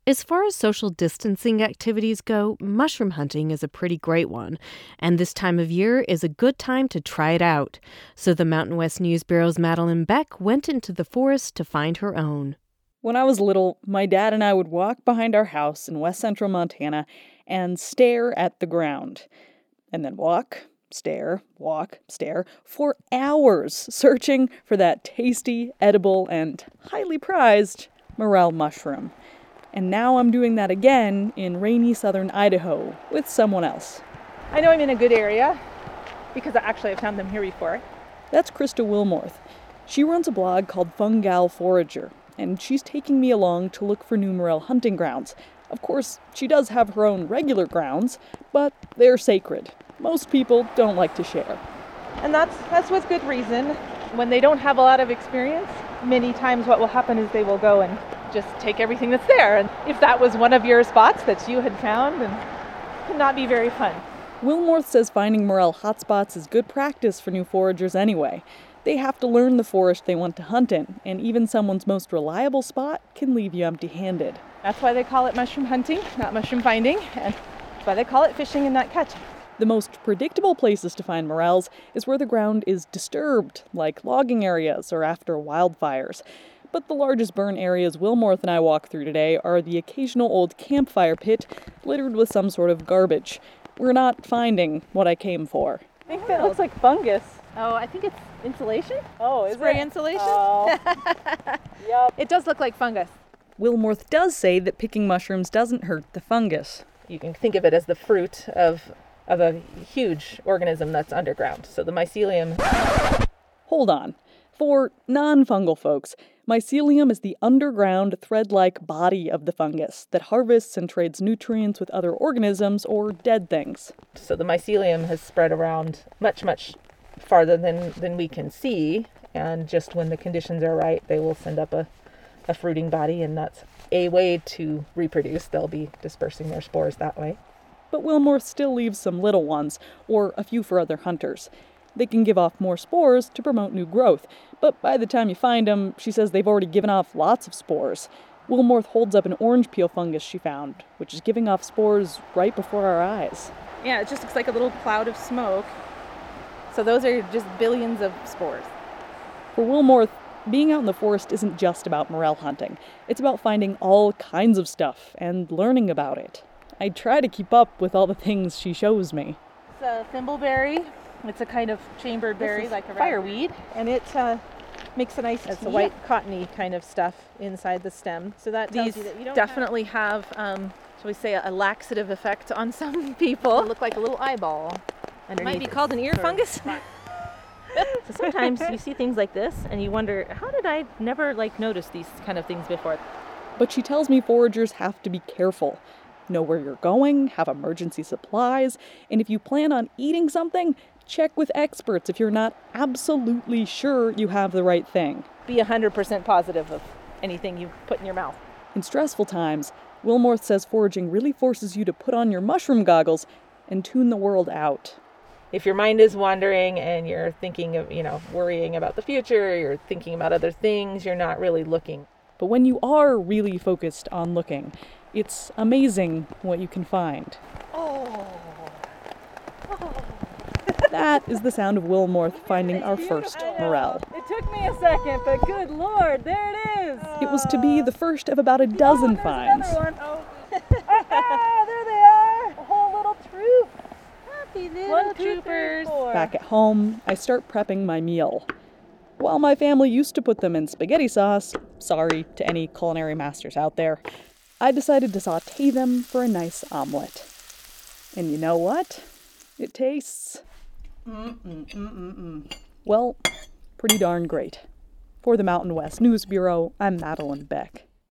As far as social distancing activities go, mushroom hunting is a pretty great one, and this time of year is a good time to try it out. So the Mountain West News Bureau's Madeline Beck went into the forest to find her own. When I was little, my dad and I would walk behind our house in west central Montana and stare at the ground. And then walk, stare, for hours, searching for that tasty, edible, and highly prized morel mushroom. And now I'm doing that again in rainy southern Idaho with someone else. I know I'm in a good area because I've found them here before. That's Krista Wilmorth. She runs a blog called Fungal Forager, and she's taking me along to look for new morel hunting grounds. Of course, she does have her own regular grounds, but they're sacred. Most people don't like to share. And that's with good reason. When they don't have a lot of experience, many times what will happen is they will go and just take everything that's there. And if that was one of your spots that you had found, then it would not be very fun. Wilmorth says finding morel hotspots is good practice for new foragers anyway. They have to learn the forest they want to hunt in, and even someone's most reliable spot can leave you empty-handed. That's why they call it mushroom hunting, not mushroom finding, and that's why they call it fishing and not catching. The most predictable places to find morels is where the ground is disturbed, like logging areas or after wildfires. But the largest burn areas Wilmorth and I walk through today are the occasional old campfire pit littered with some sort of garbage. We're not finding what I came for. I think that looks like fungus. Oh, I think it's insulation. Oh, is Spray it? insulation? Oh. Yep. It does look like fungus. Wilmorth does say that picking mushrooms doesn't hurt the fungus. You can think of it as the fruit of a huge organism that's underground. So the mycelium. Hold on. For non-fungal folks, mycelium is the underground thread-like body of the fungus that harvests and trades nutrients with other organisms or dead things. So the mycelium has spread around much, much farther than we can see. And just when the conditions are right, they will send up a fruiting body, and that's a way to reproduce. They'll be dispersing their spores that way. But Wilmorth still leaves some little ones, or a few for other hunters. They can give off more spores to promote new growth, but by the time you find them, she says they've already given off lots of spores. Wilmorth holds up an orange peel fungus she found, which is giving off spores right before our eyes. Yeah, it just looks like a little cloud of smoke. So those are just billions of spores. For Wilmorth, being out in the forest isn't just about morel hunting. It's about finding all kinds of stuff and learning about it. I try to keep up with all the things she shows me. It's a thimbleberry. It's a kind of chambered berry, like a fireweed, and it makes a nice tea. It's a white cottony kind of stuff inside the stem. So that tells you that you don't definitely have shall we say, a laxative effect on some people. It look like a little eyeball. It might be called an ear fungus. So sometimes you see things like this and you wonder, how did I never notice these kind of things before? But she tells me foragers have to be careful. Know where you're going, have emergency supplies, and if you plan on eating something, check with experts if you're not absolutely sure you have the right thing. Be 100% positive of anything you put in your mouth. In stressful times, Wilmorth says foraging really forces you to put on your mushroom goggles and tune the world out. If your mind is wandering and you're thinking of, worrying about the future, you're thinking about other things, you're not really looking. But when you are really focused on looking, it's amazing what you can find. That is the sound of Wilmorth finding our first morel. It took me a second, but good Lord, there it is. It was to be the first of about a dozen finds. There they are. A whole little troop. Happy little 1, 2, 3, troopers. 4. Back at home, I start prepping my meal. While my family used to put them in spaghetti sauce, sorry to any culinary masters out there, I decided to saute them for a nice omelet. And you know what? It tastes... well, pretty darn great. For the Mountain West News Bureau, I'm Madeline Beck.